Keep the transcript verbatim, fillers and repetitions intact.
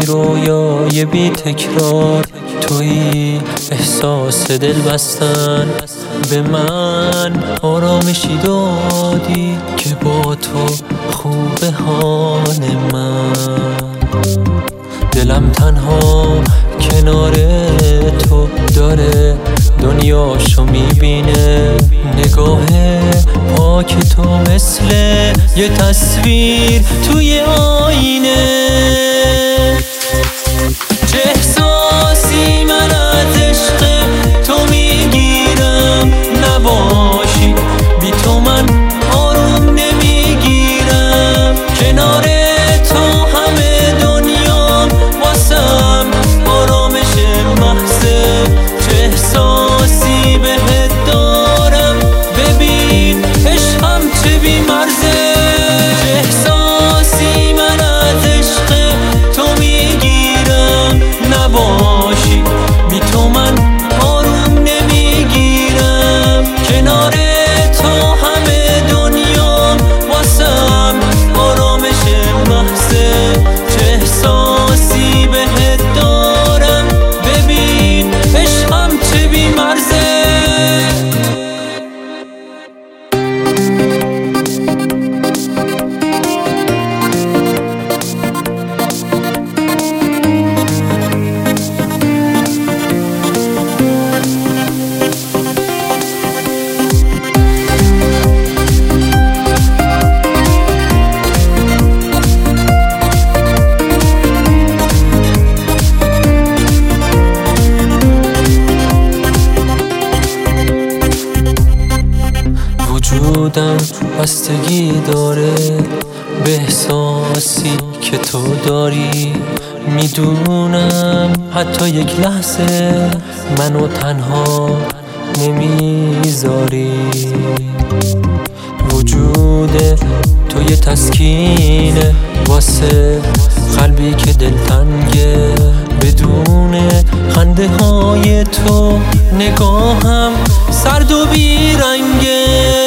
رویای بی تکرار، توی احساس دل بستن به من آرامشی دادی که با تو خوب حال من. دلم تنها کنار تو داره دنیاشو میبینه، نگاه پاک تو مثل یه تصویر توی آینه. چه احساسی من از عشق تو میگیرم، نباشی بی تو من آروم نمیگیرم. کنار تو همه دنیام واسم آرامش محضه. چه احساسی بهت دارم ببین عشقم چه بی مرزه. چه احساسی من از عشق تو میگیرم، نباشی بی تو من آروم نمیگیرم. کنار تو همه دنیام واسم آرامش محضه. چه احساسی بهت دارم ببین عشقم چه بی مرزه. وجودم بستگی داره به احساسی که تو داری. میدونم حتی یک لحظه منو تنها نمیذاری. وجود تو یه تسکینه واسه قلبی که دلتنگه. بدون خنده های تو نگاهم سرد و بیرنگه.